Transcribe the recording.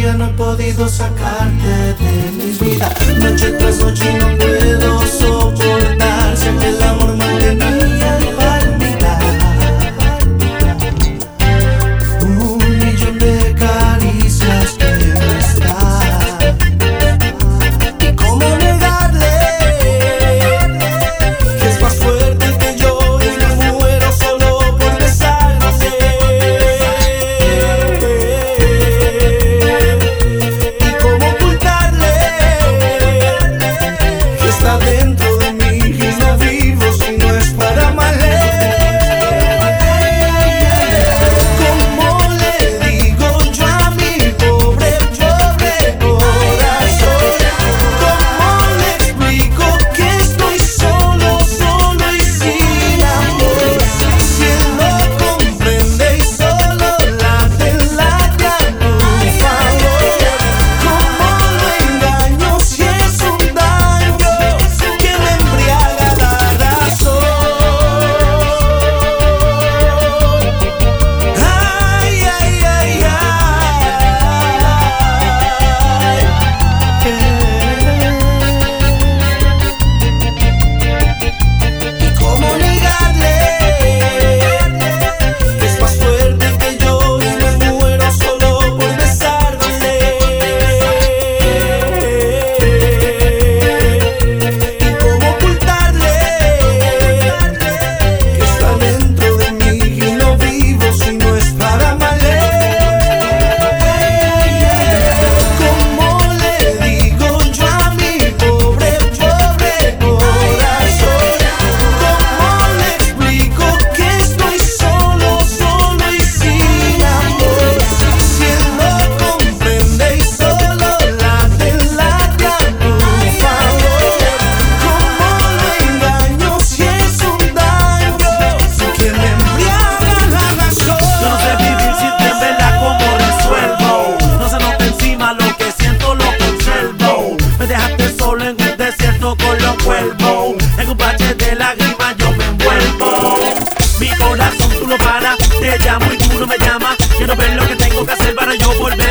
mentira no he podido sacarte de mi vida. Noche tras noche no puedo soportar. Sé que el amor mantenía al palpitar. Un millón de caricias que no están. ¿Y cómo negarle que es más fuerte que yo y me muero solo por besarte? ¿Y cómo ocultarle que está dentro de mí y no vivo si no es para amarle? ¿Cómo le digo yo a mi pobre corazón? ¿Cómo le explico que estoy solo y sin amor? Si él no comprende y solo late a tu favor. ¿Cómo lo engaño si es un daño que me embriaga la razón? Ay, ay, ay, ay. ¿Y cómo negarle que es más fuerte que yo y me muero solo por besarle? ¿Y cómo ocultarle que está dentro de mí y no vivo si no es para amarle? ¿Cómo le digo yo a mi pobre corazón? ¿Cómo le explico que estoy solo y sin amor? Si él no comprende y solo late a tu favor. ¿Cómo lo engaño si es un daño que me embriaga la razón? Yo no sé vivir sin ti, en verdad, cómo resuelvo. No se nota encima lo que siento, lo conservo. Me dejaste solo en un desierto con los cuervos. En un bache de lágrimas yo me envuelvo. Mi corazón tú lo paras, te llamo y tú no me llamas. Quiero ver lo que tengo que hacer para yo volver